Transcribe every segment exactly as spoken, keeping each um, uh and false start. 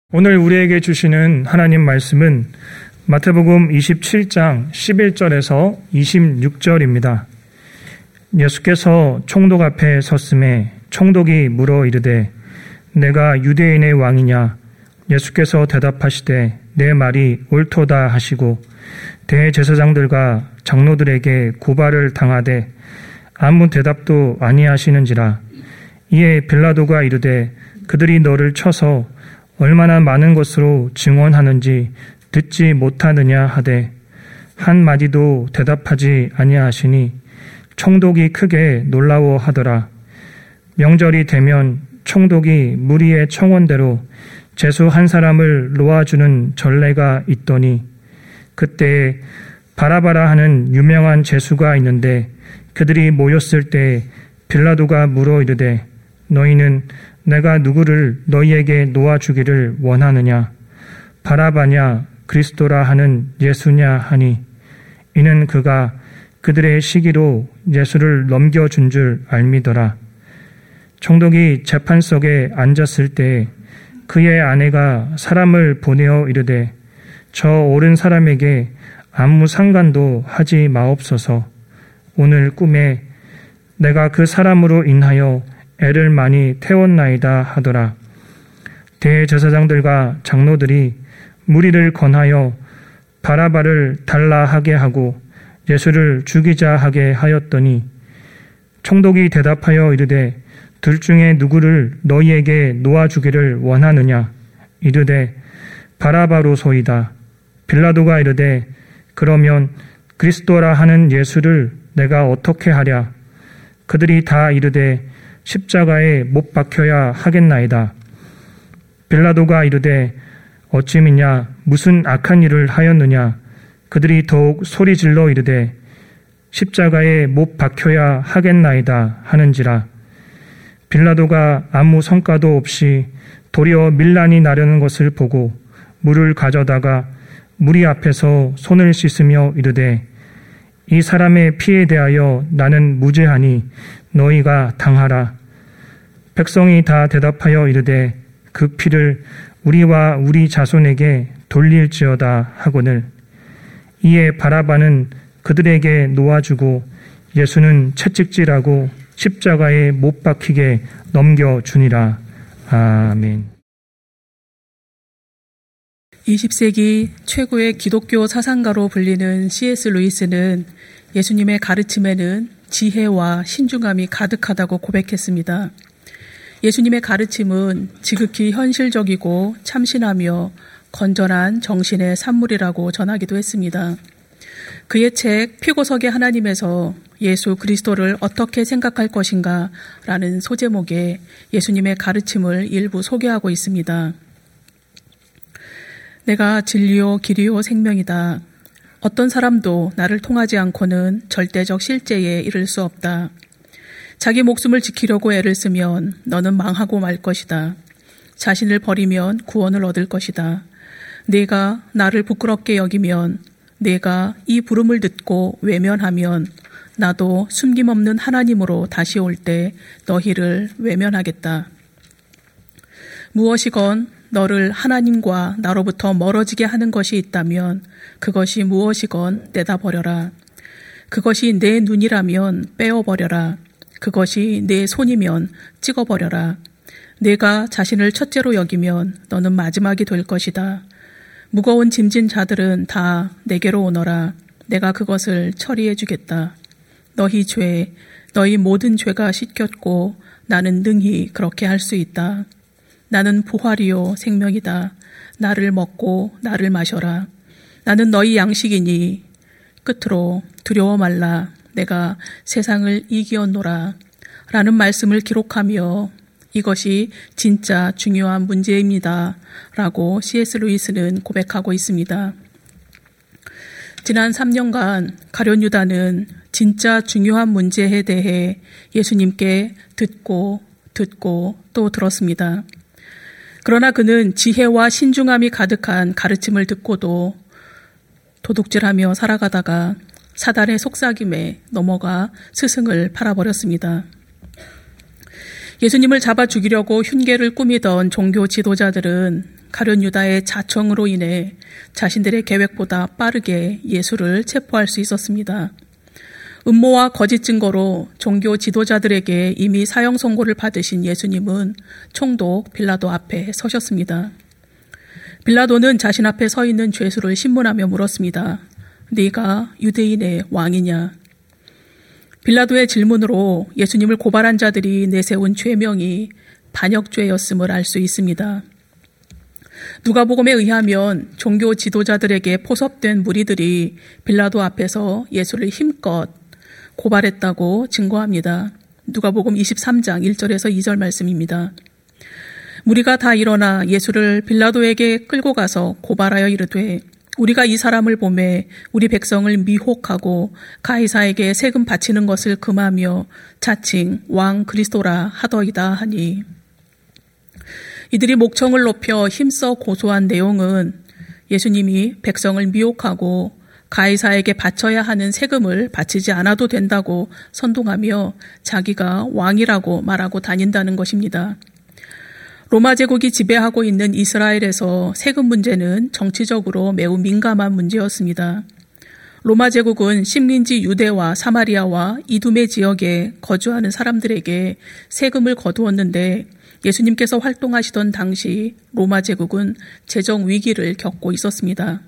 오늘 우리에게 주시는 하나님 말씀은 마태복음 이십칠 장 십일 절에서 이십육 절입니다. 예수께서 총독 앞에 섰음에 총독이 물어 이르되 내가 유대인의 왕이냐? 예수께서 대답하시되 내 말이 옳도다 하시고 대제사장들과 장로들에게 고발을 당하되 아무 대답도 아니하시는지라. 이에 빌라도가 이르되 그들이 너를 쳐서 얼마나 많은 것으로 증언하는지 듣지 못하느냐 하되 한마디도 대답하지 아니하시니 총독이 크게 놀라워하더라. 명절이 되면 총독이 무리의 청원대로 죄수 한 사람을 놓아주는 전례가 있더니 그때에 바라바라 하는 유명한 죄수가 있는데 그들이 모였을 때 빌라도가 물어 이르되 너희는 내가 누구를 너희에게 놓아주기를 원하느냐? 바라바냐 그리스도라 하는 예수냐 하니 이는 그가 그들의 시기로 예수를 넘겨준 줄 알미더라. 총독이 재판석에 앉았을 때 그의 아내가 사람을 보내어 이르되 저 옳은 사람에게 아무 상관도 하지 마옵소서. 오늘 꿈에 내가 그 사람으로 인하여 애를 많이 태웠나이다 하더라. 대제사장들과 장로들이 무리를 권하여 바라바를 달라 하게 하고 예수를 죽이자 하게 하였더니 총독이 대답하여 이르되 둘 중에 누구를 너희에게 놓아주기를 원하느냐? 이르되 바라바로소이다. 빌라도가 이르되 그러면 그리스도라 하는 예수를 내가 어떻게 하랴? 그들이 다 이르되 십자가에 못 박혀야 하겠나이다. 빌라도가 이르되 어찌미냐 무슨 악한 일을 하였느냐? 그들이 더욱 소리질러 이르되 십자가에 못 박혀야 하겠나이다 하는지라. 빌라도가 아무 성과도 없이 도리어 밀란이 나려는 것을 보고 물을 가져다가 무리 앞에서 손을 씻으며 이르되 이 사람의 피에 대하여 나는 무죄하니 너희가 당하라. 백성이 다 대답하여 이르되 그 피를 우리와 우리 자손에게 돌릴지어다 하거늘. 이에 바라바는 그들에게 놓아주고 예수는 채찍질하고 십자가에 못 박히게 넘겨주니라. 아멘. 이십 세기 최고의 기독교 사상가로 불리는 씨 에스 루이스는 예수님의 가르침에는 지혜와 신중함이 가득하다고 고백했습니다. 예수님의 가르침은 지극히 현실적이고 참신하며 건전한 정신의 산물이라고 전하기도 했습니다. 그의 책 피고석의 하나님에서 예수 그리스도를 어떻게 생각할 것인가 라는 소제목에 예수님의 가르침을 일부 소개하고 있습니다. 내가 진리요 길이요 생명이다. 어떤 사람도 나를 통하지 않고는 절대적 실제에 이를 수 없다. 자기 목숨을 지키려고 애를 쓰면 너는 망하고 말 것이다. 자신을 버리면 구원을 얻을 것이다. 네가 나를 부끄럽게 여기면, 네가 이 부름을 듣고 외면하면 나도 숨김없는 하나님으로 다시 올 때 너희를 외면하겠다. 무엇이건 너를 하나님과 나로부터 멀어지게 하는 것이 있다면 그것이 무엇이건 내다버려라. 그것이 내 눈이라면 빼어버려라. 그것이 내 손이면 찍어버려라. 내가 자신을 첫째로 여기면 너는 마지막이 될 것이다. 무거운 짐진 자들은 다 내게로 오너라. 내가 그것을 처리해 주겠다. 너희 죄, 너희 모든 죄가 씻겼고 나는 능히 그렇게 할 수 있다. 나는 부활이요 생명이다. 나를 먹고 나를 마셔라. 나는 너희 양식이니 끝으로 두려워 말라. 내가 세상을 이기었노라 라는 말씀을 기록하며 이것이 진짜 중요한 문제입니다 라고 씨 에스 루이스는 고백하고 있습니다. 지난 삼 년간 가룟 유다는 진짜 중요한 문제에 대해 예수님께 듣고 듣고 또 들었습니다. 그러나 그는 지혜와 신중함이 가득한 가르침을 듣고도 도둑질하며 살아가다가 사단의 속삭임에 넘어가 스승을 팔아버렸습니다. 예수님을 잡아 죽이려고 흉계를 꾸미던 종교 지도자들은 가룟 유다의 자청으로 인해 자신들의 계획보다 빠르게 예수를 체포할 수 있었습니다. 음모와 거짓 증거로 종교 지도자들에게 이미 사형 선고를 받으신 예수님은 총독 빌라도 앞에 서셨습니다. 빌라도는 자신 앞에 서 있는 죄수를 신문하며 물었습니다. 네가 유대인의 왕이냐? 빌라도의 질문으로 예수님을 고발한 자들이 내세운 죄명이 반역죄였음을 알 수 있습니다. 누가복음에 의하면 종교 지도자들에게 포섭된 무리들이 빌라도 앞에서 예수를 힘껏 고발했다고 증거합니다. 누가복음 이십삼 장 일 절에서 이 절 말씀입니다. 무리가 다 일어나 예수를 빌라도에게 끌고 가서 고발하여 이르되 우리가 이 사람을 보매 우리 백성을 미혹하고 가이사에게 세금 바치는 것을 금하며 자칭 왕 그리스도라 하더이다 하니, 이들이 목청을 높여 힘써 고소한 내용은 예수님이 백성을 미혹하고 가이사에게 바쳐야 하는 세금을 바치지 않아도 된다고 선동하며 자기가 왕이라고 말하고 다닌다는 것입니다. 로마 제국이 지배하고 있는 이스라엘에서 세금 문제는 정치적으로 매우 민감한 문제였습니다. 로마 제국은 식민지 유대와 사마리아와 이두메 지역에 거주하는 사람들에게 세금을 거두었는데, 예수님께서 활동하시던 당시 로마 제국은 재정 위기를 겪고 있었습니다.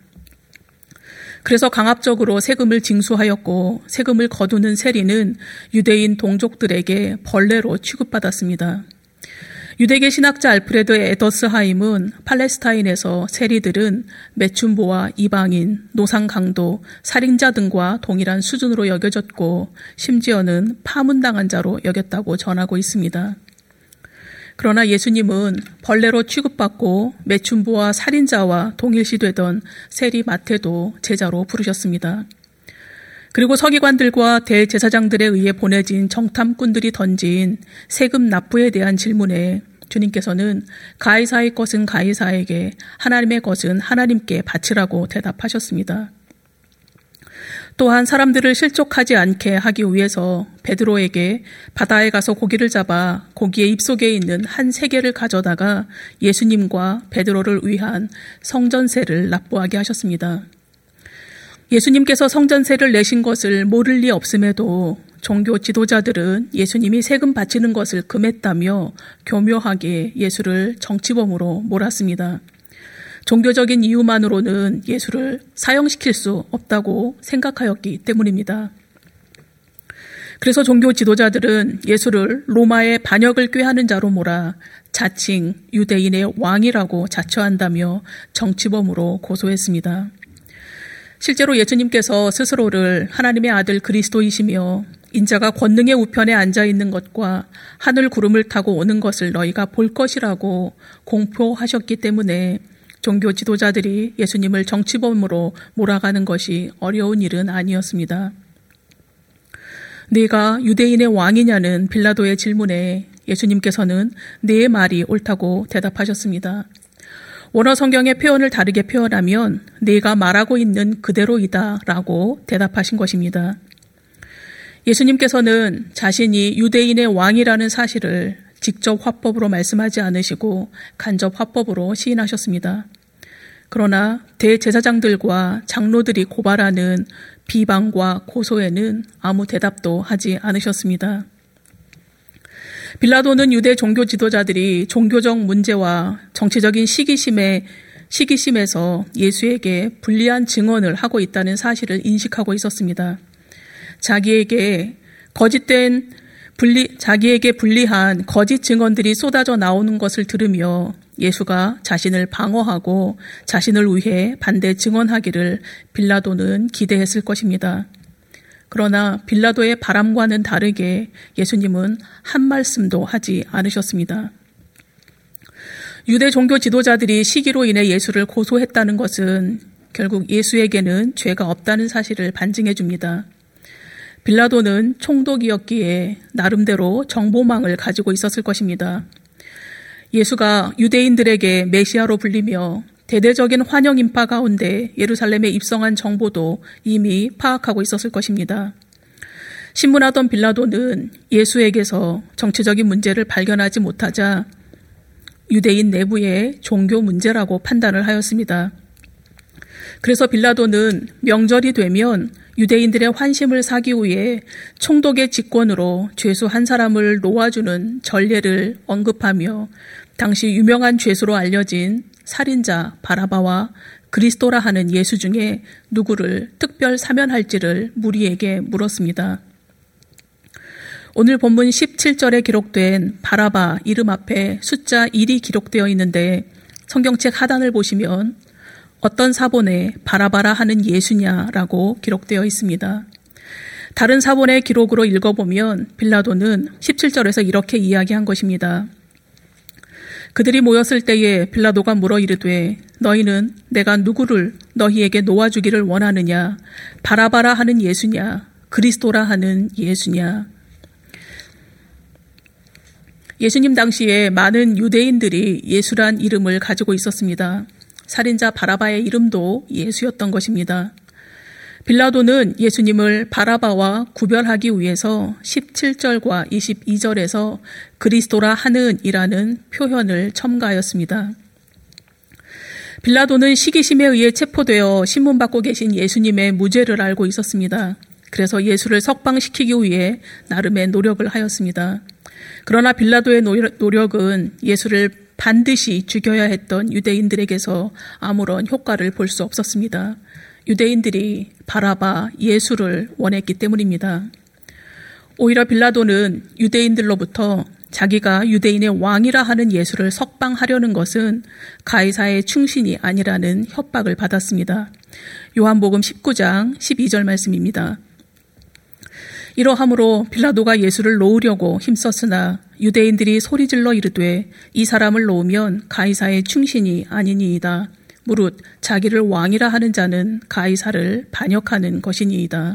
그래서 강압적으로 세금을 징수하였고, 세금을 거두는 세리는 유대인 동족들에게 벌레로 취급받았습니다. 유대계 신학자 알프레드 에더스하임은 팔레스타인에서 세리들은 매춘부와 이방인, 노상강도, 살인자 등과 동일한 수준으로 여겨졌고 심지어는 파문당한 자로 여겼다고 전하고 있습니다. 그러나 예수님은 벌레로 취급받고 매춘부와 살인자와 동일시되던 세리 마태도 제자로 부르셨습니다. 그리고 서기관들과 대제사장들에 의해 보내진 정탐꾼들이 던진 세금 납부에 대한 질문에 주님께서는 가이사의 것은 가이사에게, 하나님의 것은 하나님께 바치라고 대답하셨습니다. 또한 사람들을 실족하지 않게 하기 위해서 베드로에게 바다에 가서 고기를 잡아 고기의 입속에 있는 한 세개를 가져다가 예수님과 베드로를 위한 성전세를 납부하게 하셨습니다. 예수님께서 성전세를 내신 것을 모를 리 없음에도 종교 지도자들은 예수님이 세금 바치는 것을 금했다며 교묘하게 예수를 정치범으로 몰았습니다. 종교적인 이유만으로는 예수를 사형시킬 수 없다고 생각하였기 때문입니다. 그래서 종교 지도자들은 예수를 로마의 반역을 꾀하는 자로 몰아 자칭 유대인의 왕이라고 자처한다며 정치범으로 고소했습니다. 실제로 예수님께서 스스로를 하나님의 아들 그리스도이시며 인자가 권능의 우편에 앉아있는 것과 하늘 구름을 타고 오는 것을 너희가 볼 것이라고 공표하셨기 때문에 종교 지도자들이 예수님을 정치범으로 몰아가는 것이 어려운 일은 아니었습니다. 네가 유대인의 왕이냐는 빌라도의 질문에 예수님께서는 네 말이 옳다고 대답하셨습니다. 원어 성경의 표현을 다르게 표현하면 네가 말하고 있는 그대로이다 라고 대답하신 것입니다. 예수님께서는 자신이 유대인의 왕이라는 사실을 직접 화법으로 말씀하지 않으시고 간접 화법으로 시인하셨습니다. 그러나 대제사장들과 장로들이 고발하는 비방과 고소에는 아무 대답도 하지 않으셨습니다. 빌라도는 유대 종교 지도자들이 종교적 문제와 정치적인 시기심에, 시기심에서 예수에게 불리한 증언을 하고 있다는 사실을 인식하고 있었습니다. 자기에게 거짓된 불리, 자기에게 불리한 거짓 증언들이 쏟아져 나오는 것을 들으며 예수가 자신을 방어하고 자신을 위해 반대 증언하기를 빌라도는 기대했을 것입니다. 그러나 빌라도의 바람과는 다르게 예수님은 한 말씀도 하지 않으셨습니다. 유대 종교 지도자들이 시기로 인해 예수를 고소했다는 것은 결국 예수에게는 죄가 없다는 사실을 반증해 줍니다. 빌라도는 총독이었기에 나름대로 정보망을 가지고 있었을 것입니다. 예수가 유대인들에게 메시아로 불리며 대대적인 환영 인파 가운데 예루살렘에 입성한 정보도 이미 파악하고 있었을 것입니다. 신문하던 빌라도는 예수에게서 정치적인 문제를 발견하지 못하자 유대인 내부의 종교 문제라고 판단을 하였습니다. 그래서 빌라도는 명절이 되면 유대인들의 환심을 사기 위해 총독의 직권으로 죄수 한 사람을 놓아주는 전례를 언급하며 당시 유명한 죄수로 알려진 살인자 바라바와 그리스도라 하는 예수 중에 누구를 특별 사면할지를 무리에게 물었습니다. 오늘 본문 십칠 절에 기록된 바라바 이름 앞에 숫자 일이 기록되어 있는데 성경책 하단을 보시면 어떤 사본에 바라바라 하는 예수냐라고 기록되어 있습니다. 다른 사본의 기록으로 읽어보면 빌라도는 십칠 절에서 이렇게 이야기한 것입니다. 그들이 모였을 때에 빌라도가 물어 이르되 너희는 내가 누구를 너희에게 놓아주기를 원하느냐? 바라바라 하는 예수냐? 그리스도라 하는 예수냐? 예수님 당시에 많은 유대인들이 예수란 이름을 가지고 있었습니다. 살인자 바라바의 이름도 예수였던 것입니다. 빌라도는 예수님을 바라바와 구별하기 위해서 십칠 절과 이십이 절에서 그리스도라 하는 이라는 표현을 첨가하였습니다. 빌라도는 시기심에 의해 체포되어 신문받고 계신 예수님의 무죄를 알고 있었습니다. 그래서 예수를 석방시키기 위해 나름의 노력을 하였습니다. 그러나 빌라도의 노력은 예수를 반드시 죽여야 했던 유대인들에게서 아무런 효과를 볼 수 없었습니다. 유대인들이 바라바 예수를 원했기 때문입니다. 오히려 빌라도는 유대인들로부터 자기가 유대인의 왕이라 하는 예수를 석방하려는 것은 가이사의 충신이 아니라는 협박을 받았습니다. 요한복음 십구 장 십이 절 말씀입니다. 이러함으로 빌라도가 예수를 놓으려고 힘썼으나 유대인들이 소리질러 이르되 이 사람을 놓으면 가이사의 충신이 아니니이다. 무릇 자기를 왕이라 하는 자는 가이사를 반역하는 것이니이다.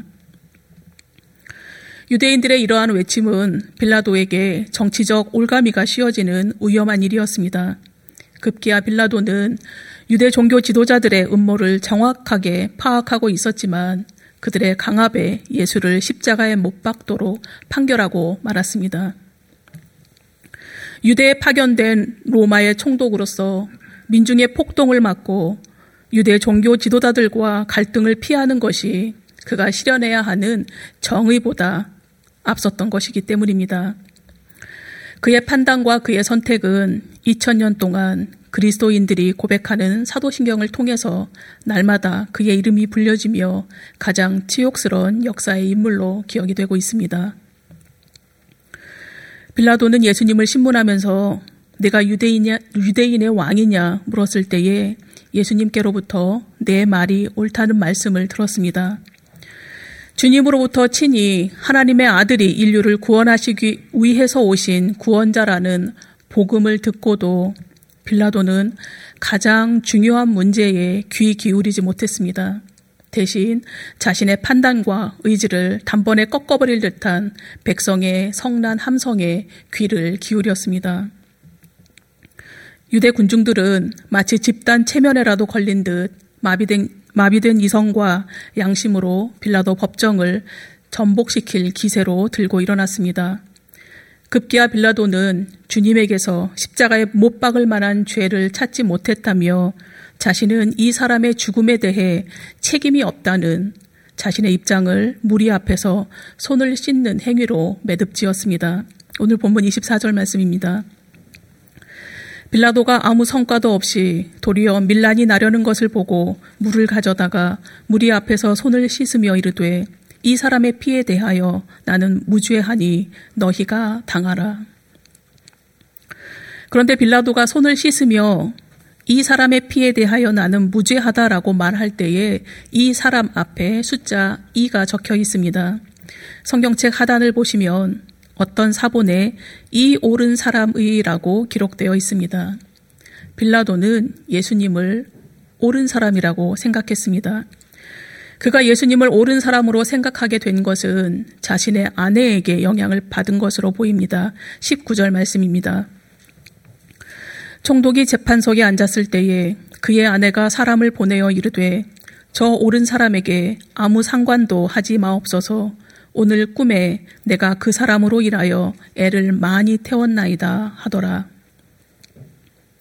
유대인들의 이러한 외침은 빌라도에게 정치적 올가미가 씌워지는 위험한 일이었습니다. 급기야 빌라도는 유대 종교 지도자들의 음모를 정확하게 파악하고 있었지만 그들의 강압에 예수를 십자가에 못 박도록 판결하고 말았습니다. 유대에 파견된 로마의 총독으로서 민중의 폭동을 막고 유대 종교 지도자들과 갈등을 피하는 것이 그가 실현해야 하는 정의보다 앞섰던 것이기 때문입니다. 그의 판단과 그의 선택은 이천 년 동안 그리스도인들이 고백하는 사도신경을 통해서 날마다 그의 이름이 불려지며 가장 치욕스러운 역사의 인물로 기억이 되고 있습니다. 빌라도는 예수님을 신문하면서 내가 유대인이냐, 유대인의 왕이냐 물었을 때에 예수님께로부터 내 말이 옳다는 말씀을 들었습니다. 주님으로부터 친히 하나님의 아들이 인류를 구원하시기 위해서 오신 구원자라는 복음을 듣고도 빌라도는 가장 중요한 문제에 귀 기울이지 못했습니다. 대신 자신의 판단과 의지를 단번에 꺾어버릴 듯한 백성의 성난 함성에 귀를 기울였습니다. 유대 군중들은 마치 집단 체면에라도 걸린 듯 마비된, 마비된 이성과 양심으로 빌라도 법정을 전복시킬 기세로 들고 일어났습니다. 급기야 빌라도는 주님에게서 십자가에 못 박을 만한 죄를 찾지 못했다며 자신은 이 사람의 죽음에 대해 책임이 없다는 자신의 입장을 무리 앞에서 손을 씻는 행위로 매듭지었습니다. 오늘 본문 이십사 절 말씀입니다. 빌라도가 아무 성과도 없이 도리어 밀란이 나려는 것을 보고 물을 가져다가 무리 앞에서 손을 씻으며 이르되 이 사람의 피에 대하여 나는 무죄하니 너희가 당하라. 그런데 빌라도가 손을 씻으며 이 사람의 피에 대하여 나는 무죄하다라고 말할 때에 이 사람 앞에 숫자 이가 적혀 있습니다. 성경책 하단을 보시면 어떤 사본에 이 옳은 사람의라고 기록되어 있습니다. 빌라도는 예수님을 옳은 사람이라고 생각했습니다. 그가 예수님을 옳은 사람으로 생각하게 된 것은 자신의 아내에게 영향을 받은 것으로 보입니다. 십구 절 말씀입니다. 총독이 재판석에 앉았을 때에 그의 아내가 사람을 보내어 이르되 저 옳은 사람에게 아무 상관도 하지 마옵소서. 오늘 꿈에 내가 그 사람으로 인하여 애를 많이 태웠나이다 하더라.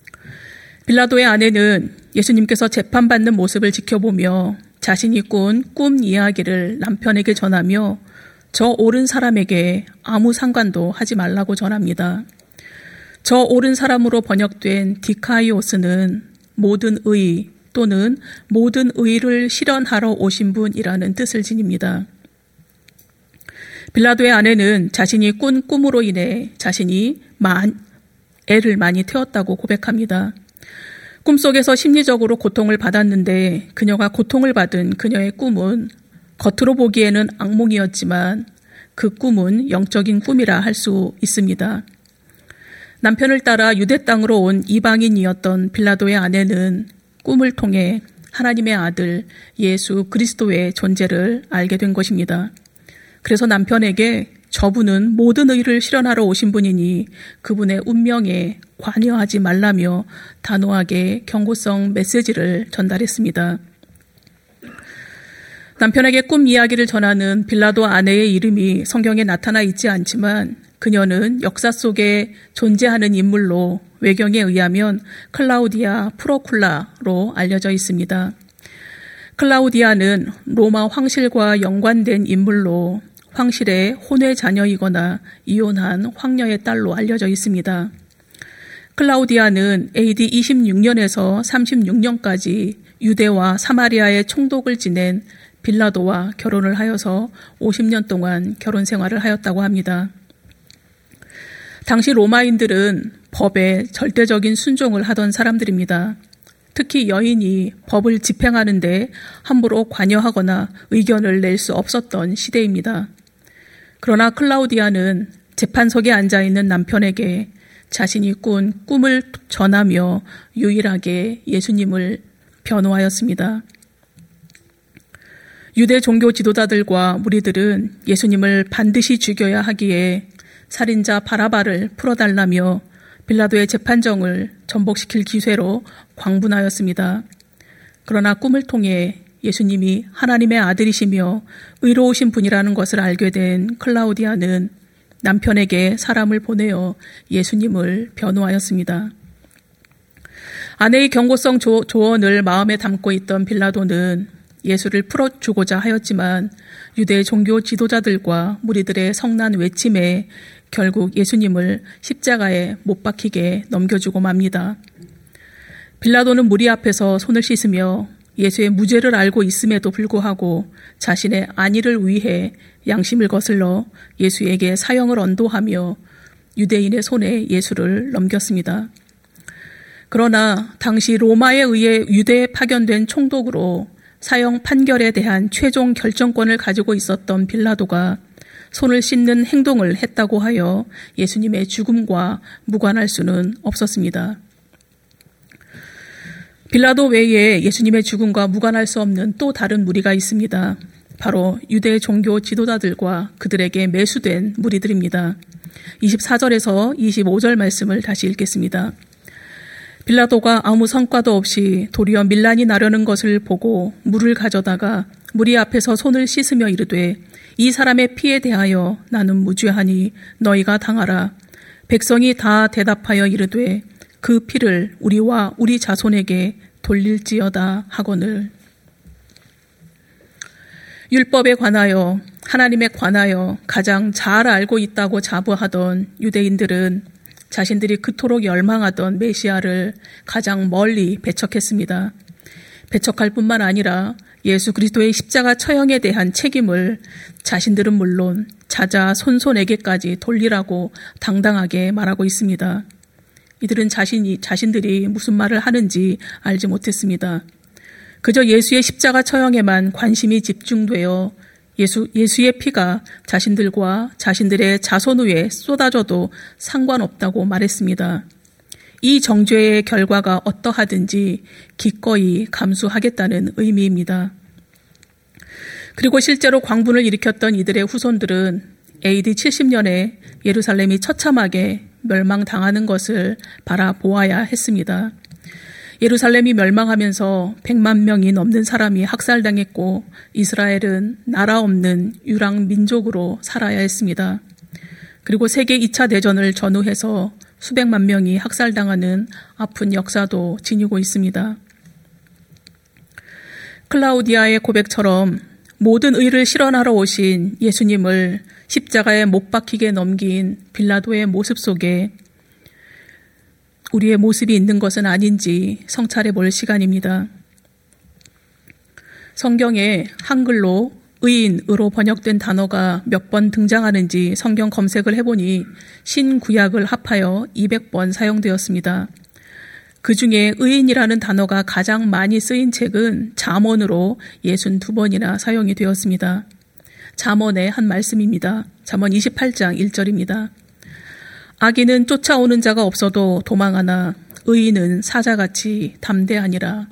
빌라도의 아내는 예수님께서 재판받는 모습을 지켜보며 자신이 꾼 꿈 이야기를 남편에게 전하며 저 옳은 사람에게 아무 상관도 하지 말라고 전합니다. 저 옳은 사람으로 번역된 디카이오스는 모든 의 또는 모든 의를 실현하러 오신 분이라는 뜻을 지닙니다. 빌라도의 아내는 자신이 꾼 꿈으로 인해 자신이 만, 애를 많이 태웠다고 고백합니다. 꿈속에서 심리적으로 고통을 받았는데 그녀가 고통을 받은 그녀의 꿈은 겉으로 보기에는 악몽이었지만 그 꿈은 영적인 꿈이라 할 수 있습니다. 남편을 따라 유대 땅으로 온 이방인이었던 빌라도의 아내는 꿈을 통해 하나님의 아들 예수 그리스도의 존재를 알게 된 것입니다. 그래서 남편에게 저분은 모든 의를 실현하러 오신 분이니 그분의 운명에 관여하지 말라며 단호하게 경고성 메시지를 전달했습니다. 남편에게 꿈 이야기를 전하는 빌라도 아내의 이름이 성경에 나타나 있지 않지만 그녀는 역사 속에 존재하는 인물로 외경에 의하면 클라우디아 프로쿨라로 알려져 있습니다. 클라우디아는 로마 황실과 연관된 인물로 황실의 혼외 자녀이거나 이혼한 황녀의 딸로 알려져 있습니다. 클라우디아는 에이디 이십육 년에서 삼십육 년까지 유대와 사마리아의 총독을 지낸 빌라도와 결혼을 하여서 오십 년 동안 결혼 생활을 하였다고 합니다. 당시 로마인들은 법에 절대적인 순종을 하던 사람들입니다. 특히 여인이 법을 집행하는데 함부로 관여하거나 의견을 낼 수 없었던 시대입니다. 그러나 클라우디아는 재판석에 앉아있는 남편에게 자신이 꾼 꿈을 전하며 유일하게 예수님을 변호하였습니다. 유대 종교 지도자들과 무리들은 예수님을 반드시 죽여야 하기에 살인자 바라바를 풀어달라며 빌라도의 재판정을 전복시킬 기세로 광분하였습니다. 그러나 꿈을 통해 예수님이 하나님의 아들이시며 의로우신 분이라는 것을 알게 된 클라우디아는 남편에게 사람을 보내어 예수님을 변호하였습니다. 아내의 경고성 조, 조언을 마음에 담고 있던 빌라도는 예수를 풀어주고자 하였지만 유대 종교 지도자들과 무리들의 성난 외침에 결국 예수님을 십자가에 못 박히게 넘겨주고 맙니다. 빌라도는 무리 앞에서 손을 씻으며 예수의 무죄를 알고 있음에도 불구하고 자신의 안위를 위해 양심을 거슬러 예수에게 사형을 언도하며 유대인의 손에 예수를 넘겼습니다. 그러나 당시 로마에 의해 유대에 파견된 총독으로 사형 판결에 대한 최종 결정권을 가지고 있었던 빌라도가 손을 씻는 행동을 했다고 하여 예수님의 죽음과 무관할 수는 없었습니다. 빌라도 외에 예수님의 죽음과 무관할 수 없는 또 다른 무리가 있습니다. 바로 유대 종교 지도자들과 그들에게 매수된 무리들입니다. 이십사 절에서 이십오 절 말씀을 다시 읽겠습니다. 빌라도가 아무 성과도 없이 도리어 밀란이 나려는 것을 보고 물을 가져다가 무리 앞에서 손을 씻으며 이르되 이 사람의 피에 대하여 나는 무죄하니 너희가 당하라. 백성이 다 대답하여 이르되 그 피를 우리와 우리 자손에게 돌릴지어다 하거늘. 율법에 관하여 하나님에 관하여 가장 잘 알고 있다고 자부하던 유대인들은 자신들이 그토록 열망하던 메시아를 가장 멀리 배척했습니다. 배척할 뿐만 아니라 예수 그리스도의 십자가 처형에 대한 책임을 자신들은 물론 자자 손손에게까지 돌리라고 당당하게 말하고 있습니다. 이들은 자신이, 자신들이 무슨 말을 하는지 알지 못했습니다. 그저 예수의 십자가 처형에만 관심이 집중되어 예수, 예수의 피가 자신들과 자신들의 자손 위에 쏟아져도 상관없다고 말했습니다. 이 정죄의 결과가 어떠하든지 기꺼이 감수하겠다는 의미입니다. 그리고 실제로 광분을 일으켰던 이들의 후손들은 에이디 칠십 년에 예루살렘이 처참하게 멸망당하는 것을 바라보아야 했습니다. 예루살렘이 멸망하면서 백만 명이 넘는 사람이 학살당했고 이스라엘은 나라 없는 유랑 민족으로 살아야 했습니다. 그리고 세계 이 차 대전을 전후해서 수백만 명이 학살당하는 아픈 역사도 지니고 있습니다. 클라우디아의 고백처럼 모든 의를 실현하러 오신 예수님을 십자가에 못 박히게 넘긴 빌라도의 모습 속에 우리의 모습이 있는 것은 아닌지 성찰해 볼 시간입니다. 성경에 한글로 의인으로 번역된 단어가 몇 번 등장하는지 성경 검색을 해보니 신구약을 합하여 이백 번 사용되었습니다. 그 중에 의인이라는 단어가 가장 많이 쓰인 책은 잠언으로 육십이 번이나 사용이 되었습니다. 잠언의 한 말씀입니다. 잠언 이십팔 장 일 절입니다. 악인은 쫓아오는 자가 없어도 도망하나 의인은 사자같이 담대하니라.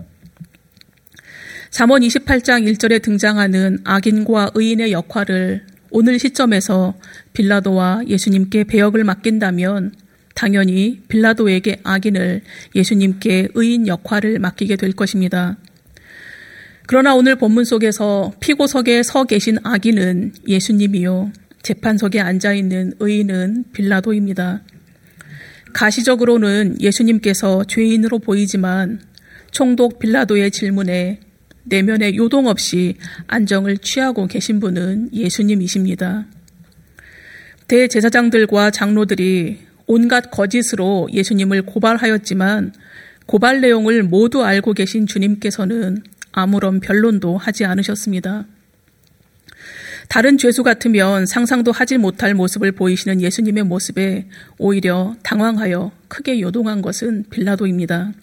잠언 이십팔 장 일 절에 등장하는 악인과 의인의 역할을 오늘 시점에서 빌라도와 예수님께 배역을 맡긴다면 당연히 빌라도에게 악인을, 예수님께 의인 역할을 맡기게 될 것입니다. 그러나 오늘 본문 속에서 피고석에 서 계신 악인은 예수님이요, 재판석에 앉아있는 의인은 빌라도입니다. 가시적으로는 예수님께서 죄인으로 보이지만 총독 빌라도의 질문에 내면에 요동 없이 안정을 취하고 계신 분은 예수님이십니다. 대제사장들과 장로들이 온갖 거짓으로 예수님을 고발하였지만 고발 내용을 모두 알고 계신 주님께서는 아무런 변론도 하지 않으셨습니다. 다른 죄수 같으면 상상도 하지 못할 모습을 보이시는 예수님의 모습에 오히려 당황하여 크게 요동한 것은 빌라도입니다.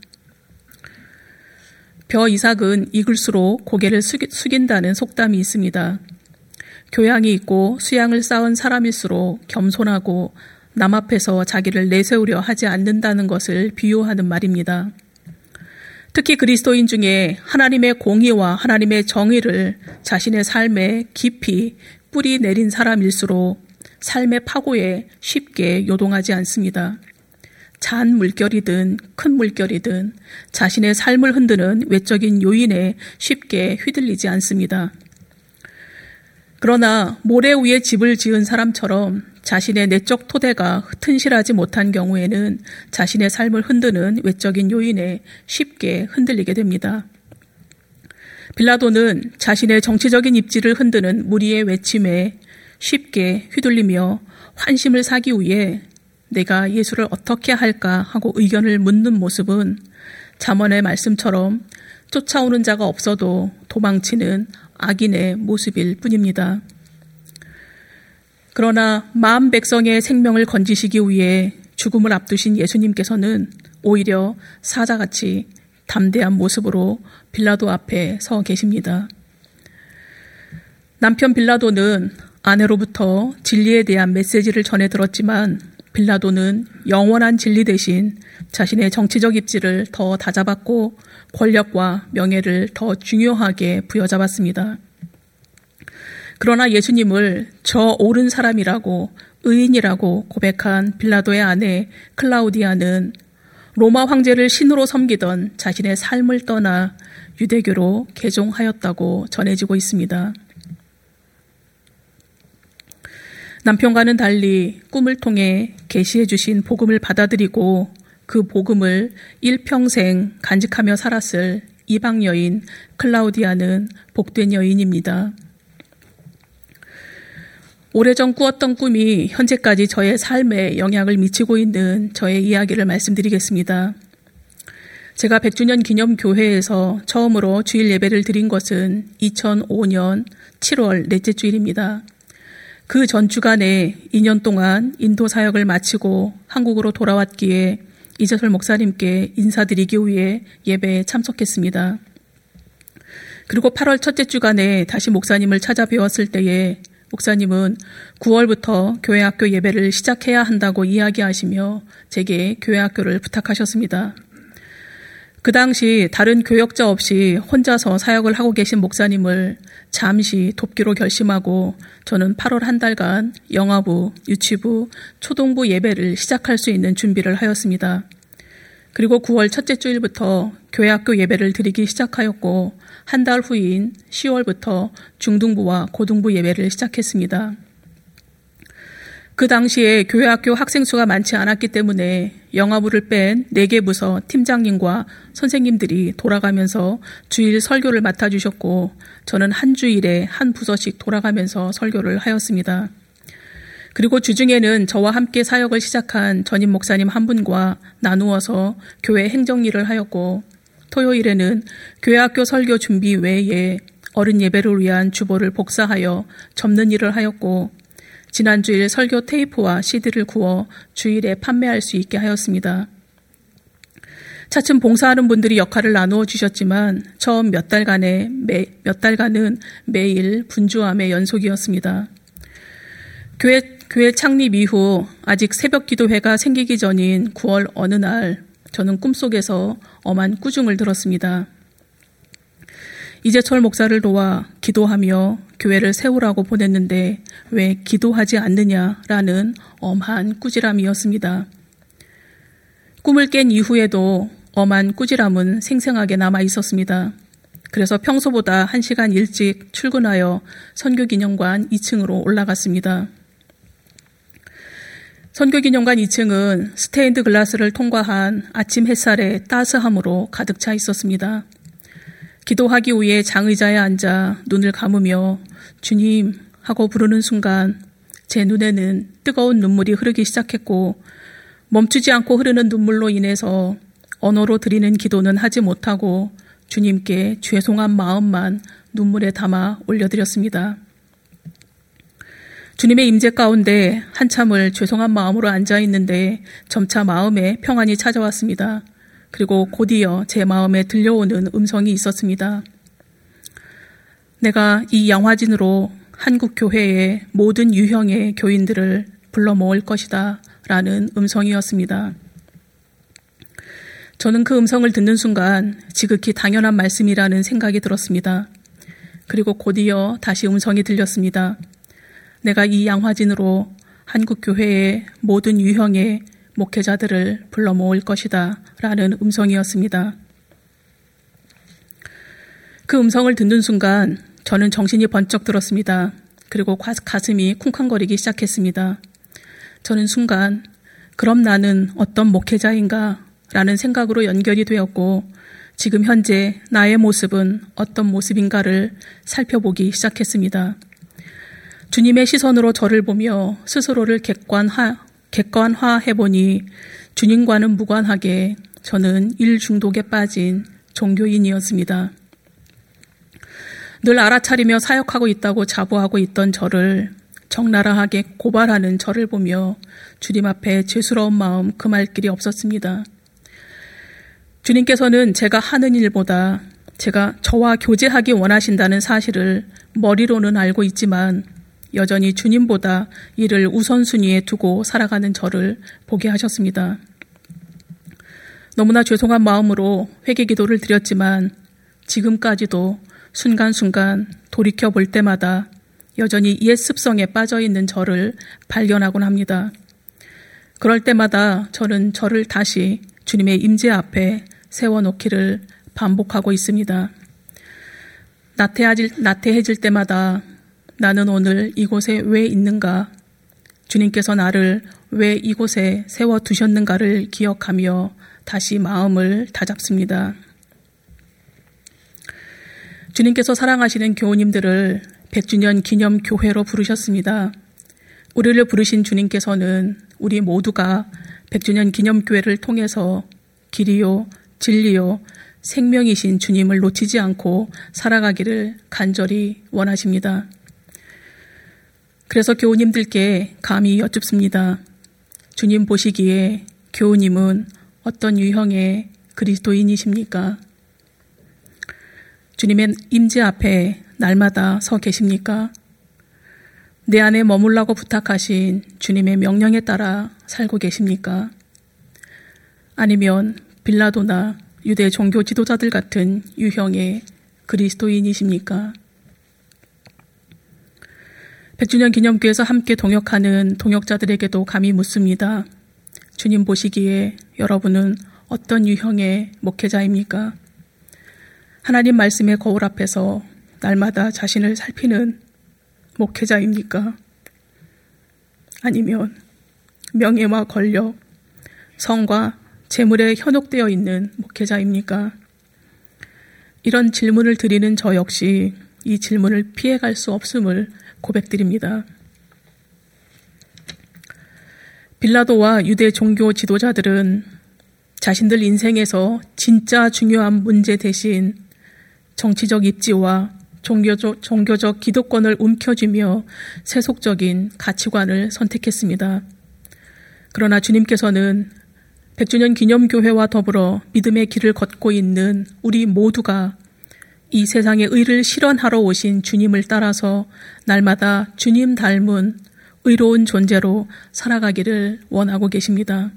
벼 이삭은 익을수록 고개를 숙인다는 속담이 있습니다. 교양이 있고 수양을 쌓은 사람일수록 겸손하고 남 앞에서 자기를 내세우려 하지 않는다는 것을 비유하는 말입니다. 특히 그리스도인 중에 하나님의 공의와 하나님의 정의를 자신의 삶에 깊이 뿌리 내린 사람일수록 삶의 파고에 쉽게 요동하지 않습니다. 잔 물결이든 큰 물결이든 자신의 삶을 흔드는 외적인 요인에 쉽게 휘둘리지 않습니다. 그러나 모래 위에 집을 지은 사람처럼 자신의 내적 토대가 튼실하지 못한 경우에는 자신의 삶을 흔드는 외적인 요인에 쉽게 흔들리게 됩니다. 빌라도는 자신의 정치적인 입지를 흔드는 무리의 외침에 쉽게 휘둘리며 환심을 사기 위해 내가 예수를 어떻게 할까 하고 의견을 묻는 모습은 잠언의 말씀처럼 쫓아오는 자가 없어도 도망치는 악인의 모습일 뿐입니다. 그러나 마음 백성의 생명을 건지시기 위해 죽음을 앞두신 예수님께서는 오히려 사자같이 담대한 모습으로 빌라도 앞에 서 계십니다. 남편 빌라도는 아내로부터 진리에 대한 메시지를 전해 들었지만 빌라도는 영원한 진리 대신 자신의 정치적 입지를 더 다잡았고 권력과 명예를 더 중요하게 부여잡았습니다. 그러나 예수님을 저 옳은 사람이라고 의인이라고 고백한 빌라도의 아내 클라우디아는 로마 황제를 신으로 섬기던 자신의 삶을 떠나 유대교로 개종하였다고 전해지고 있습니다. 남편과는 달리 꿈을 통해 계시해 주신 복음을 받아들이고 그 복음을 일평생 간직하며 살았을 이방 여인 클라우디아는 복된 여인입니다. 오래전 꾸었던 꿈이 현재까지 저의 삶에 영향을 미치고 있는 저의 이야기를 말씀드리겠습니다. 제가 백 주년 기념교회에서 처음으로 주일 예배를 드린 것은 이천오 년 칠월 넷째 주일입니다. 그 전 주간에 이 년 동안 인도 사역을 마치고 한국으로 돌아왔기에 이재설 목사님께 인사드리기 위해 예배에 참석했습니다. 그리고 팔월 첫째 주간에 다시 목사님을 찾아뵈었을 때에 목사님은 구월부터 교회학교 예배를 시작해야 한다고 이야기하시며 제게 교회학교를 부탁하셨습니다. 그 당시 다른 교역자 없이 혼자서 사역을 하고 계신 목사님을 잠시 돕기로 결심하고 저는 팔월 한 달간 영아부, 유치부, 초동부 예배를 시작할 수 있는 준비를 하였습니다. 그리고 구월 첫째 주일부터 교회학교 예배를 드리기 시작하였고 한 달 후인 시월부터 중등부와 고등부 예배를 시작했습니다. 그 당시에 교회학교 학생 수가 많지 않았기 때문에 영화부를 뺀 네 개 부서 팀장님과 선생님들이 돌아가면서 주일 설교를 맡아주셨고 저는 한 주일에 한 부서씩 돌아가면서 설교를 하였습니다. 그리고 주중에는 저와 함께 사역을 시작한 전임 목사님 한 분과 나누어서 교회 행정일을 하였고 토요일에는 교회학교 설교 준비 외에 어른 예배를 위한 주보를 복사하여 접는 일을 하였고 지난주일 설교 테이프와 씨디를 구워 주일에 판매할 수 있게 하였습니다. 차츰 봉사하는 분들이 역할을 나누어 주셨지만 처음 몇 달간의 매, 몇 달간은 매일 분주함의 연속이었습니다. 교회, 교회 창립 이후 아직 새벽 기도회가 생기기 전인 구월 어느 날 저는 꿈속에서 엄한 꾸중을 들었습니다. 이재철 목사를 도와 기도하며 교회를 세우라고 보냈는데 왜 기도하지 않느냐라는 엄한 꾸지람이었습니다. 꿈을 깬 이후에도 엄한 꾸지람은 생생하게 남아 있었습니다. 그래서 평소보다 한 시간 일찍 출근하여 선교기념관 이 층으로 올라갔습니다. 선교기념관 이 층은 스테인드 글라스를 통과한 아침 햇살의 따스함으로 가득 차 있었습니다. 기도하기 위해 장의자에 앉아 눈을 감으며 주님 하고 부르는 순간 제 눈에는 뜨거운 눈물이 흐르기 시작했고 멈추지 않고 흐르는 눈물로 인해서 언어로 드리는 기도는 하지 못하고 주님께 죄송한 마음만 눈물에 담아 올려드렸습니다. 주님의 임재 가운데 한참을 죄송한 마음으로 앉아있는데 점차 마음에 평안이 찾아왔습니다. 그리고 곧이어 제 마음에 들려오는 음성이 있었습니다. 내가 이 양화진으로 한국 교회의 모든 유형의 교인들을 불러 모을 것이다 라는 음성이었습니다. 저는 그 음성을 듣는 순간 지극히 당연한 말씀이라는 생각이 들었습니다. 그리고 곧이어 다시 음성이 들렸습니다. 내가 이 양화진으로 한국 교회의 모든 유형의 목회자들을 불러 모을 것이다 라는 음성이었습니다. 그 음성을 듣는 순간 저는 정신이 번쩍 들었습니다. 그리고 가슴이 쿵쾅거리기 시작했습니다. 저는 순간 그럼 나는 어떤 목회자인가 라는 생각으로 연결이 되었고 지금 현재 나의 모습은 어떤 모습인가를 살펴보기 시작했습니다. 주님의 시선으로 저를 보며 스스로를 객관화, 객관화해보니 주님과는 무관하게 저는 일 중독에 빠진 종교인이었습니다. 늘 알아차리며 사역하고 있다고 자부하고 있던 저를 적나라하게 고발하는 저를 보며 주님 앞에 죄스러운 마음 금할 길이 없었습니다. 주님께서는 제가 하는 일보다 제가 저와 교제하기 원하신다는 사실을 머리로는 알고 있지만 여전히 주님보다 이를 우선순위에 두고 살아가는 저를 보게 하셨습니다. 너무나 죄송한 마음으로 회개 기도를 드렸지만 지금까지도 순간순간 돌이켜 볼 때마다 여전히 옛 습성에 빠져 있는 저를 발견하곤 합니다. 그럴 때마다 저는 저를 다시 주님의 임재 앞에 세워놓기를 반복하고 있습니다. 나태해질, 나태해질 때마다 나는 오늘 이곳에 왜 있는가? 주님께서 나를 왜 이곳에 세워두셨는가를 기억하며 다시 마음을 다잡습니다. 주님께서 사랑하시는 교우님들을 백 주년 기념 교회로 부르셨습니다. 우리를 부르신 주님께서는 우리 모두가 백 주년 기념 교회를 통해서 길이요, 진리요, 생명이신 주님을 놓치지 않고 살아가기를 간절히 원하십니다. 그래서 교우님들께 감히 여쭙습니다. 주님 보시기에 교우님은 어떤 유형의 그리스도인이십니까? 주님의 임재 앞에 날마다 서 계십니까? 내 안에 머물라고 부탁하신 주님의 명령에 따라 살고 계십니까? 아니면 빌라도나 유대 종교 지도자들 같은 유형의 그리스도인이십니까? 백 주년 기념교회에서 함께 동역하는 동역자들에게도 감히 묻습니다. 주님 보시기에 여러분은 어떤 유형의 목회자입니까? 하나님 말씀의 거울 앞에서 날마다 자신을 살피는 목회자입니까? 아니면 명예와 권력, 성과 재물에 현혹되어 있는 목회자입니까? 이런 질문을 드리는 저 역시 이 질문을 피해갈 수 없음을 고백드립니다. 빌라도와 유대 종교 지도자들은 자신들 인생에서 진짜 중요한 문제 대신 정치적 입지와 종교적, 종교적 기득권을 움켜쥐며 세속적인 가치관을 선택했습니다. 그러나 주님께서는 백주년 기념교회와 더불어 믿음의 길을 걷고 있는 우리 모두가 이 세상의 의를 실현하러 오신 주님을 따라서 날마다 주님 닮은 의로운 존재로 살아가기를 원하고 계십니다.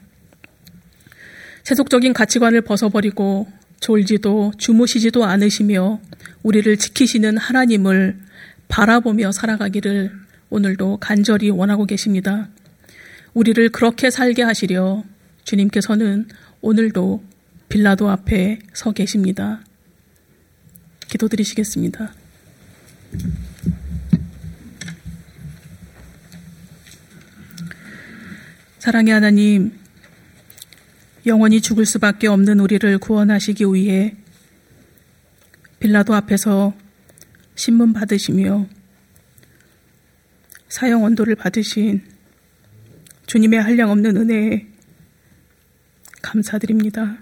세속적인 가치관을 벗어버리고 졸지도 주무시지도 않으시며 우리를 지키시는 하나님을 바라보며 살아가기를 오늘도 간절히 원하고 계십니다. 우리를 그렇게 살게 하시려 주님께서는 오늘도 빌라도 앞에 서 계십니다. 기도드리시겠습니다. 사랑의 하나님, 영원히 죽을 수밖에 없는 우리를 구원하시기 위해 빌라도 앞에서 신문 받으시며 사형 언도를 받으신 주님의 한량없는 은혜에 감사드립니다.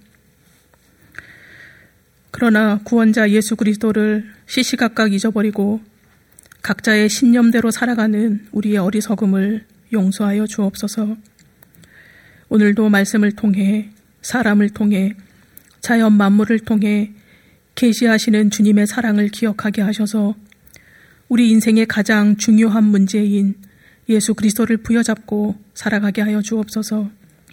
그러나 구원자 예수 그리스도를 시시각각 잊어버리고 각자의 신념대로 살아가는 우리의 어리석음을 용서하여 주옵소서. 오늘도 말씀을 통해 사람을 통해 자연 만물을 통해 계시하시는 주님의 사랑을 기억하게 하셔서 우리 인생의 가장 중요한 문제인 예수 그리스도를 부여잡고 살아가게 하여 주옵소서.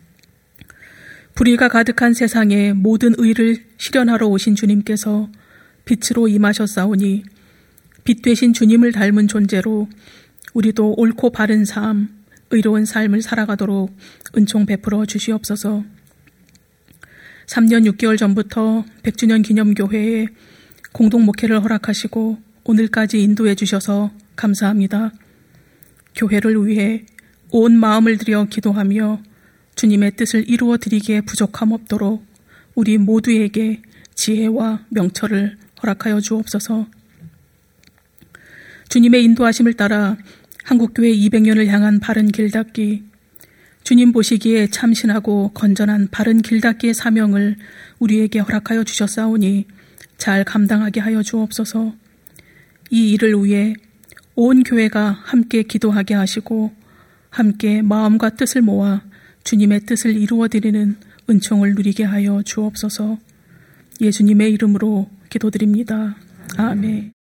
불의가 가득한 세상에 모든 의를 실현하러 오신 주님께서 빛으로 임하셨사오니 빛 되신 주님을 닮은 존재로 우리도 옳고 바른 삶, 의로운 삶을 살아가도록 은총 베풀어 주시옵소서. 삼 년 육 개월 전부터 백주년 기념교회에 공동 목회를 허락하시고 오늘까지 인도해 주셔서 감사합니다. 교회를 위해 온 마음을 들여 기도하며 주님의 뜻을 이루어 드리기에 부족함 없도록 우리 모두에게 지혜와 명철을 허락하여 주옵소서. 주님의 인도하심을 따라 한국교회 이백 년을 향한 바른 길닫기, 주님 보시기에 참신하고 건전한 바른 길닫기의 사명을 우리에게 허락하여 주셨사오니 잘 감당하게 하여 주옵소서. 이 일을 위해 온 교회가 함께 기도하게 하시고 함께 마음과 뜻을 모아 주님의 뜻을 이루어드리는 은총을 누리게 하여 주옵소서. 예수님의 이름으로 기도드립니다. 아멘.